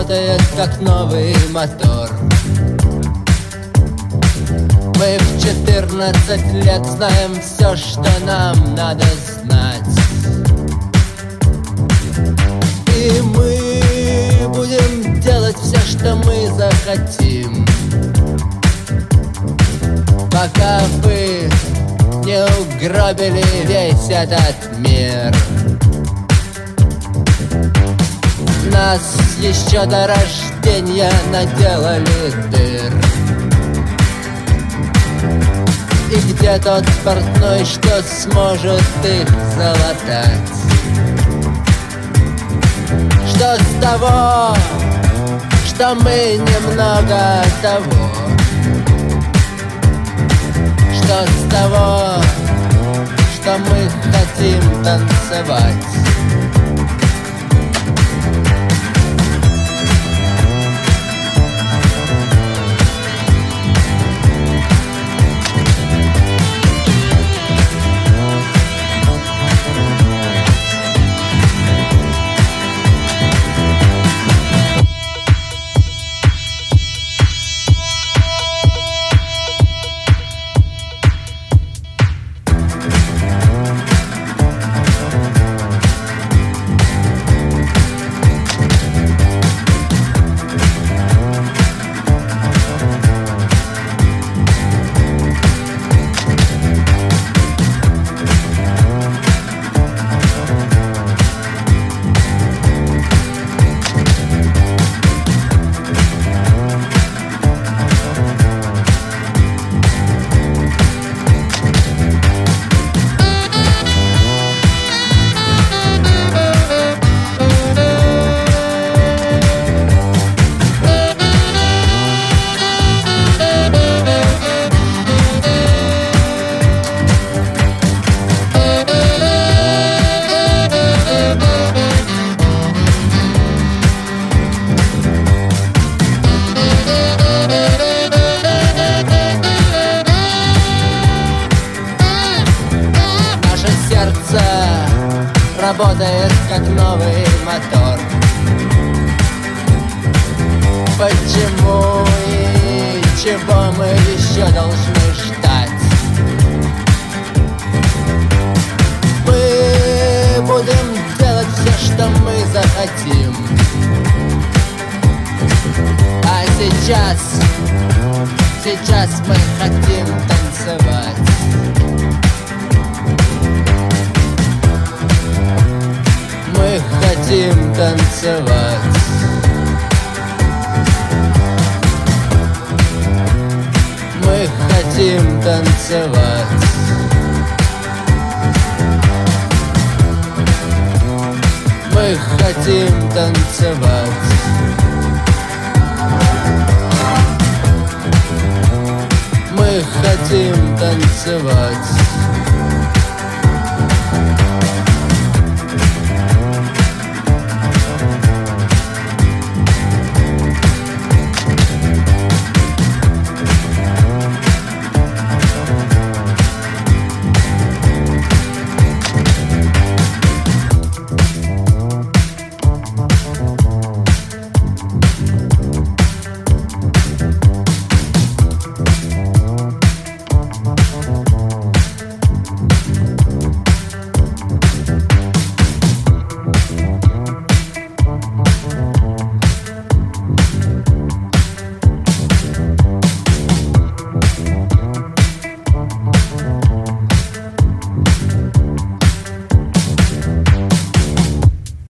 работает как новый мотор. Мы в 14 лет знаем все, что нам надо знать. И мы будем делать все, что мы захотим, пока вы не угробили весь этот мир. Нас еще до рождения наделали дыр. И где тот портной, что сможет их залатать? Что с того, что мы немного того? Что с того, что мы хотим танцевать? Работает как новый мотор. Почему и чего мы еще должны ждать? Мы будем делать все, что мы захотим. А сейчас мы хотим танцевать. Мы хотим танцевать. Мы хотим танцевать. Мы хотим танцевать. Мы хотим танцевать.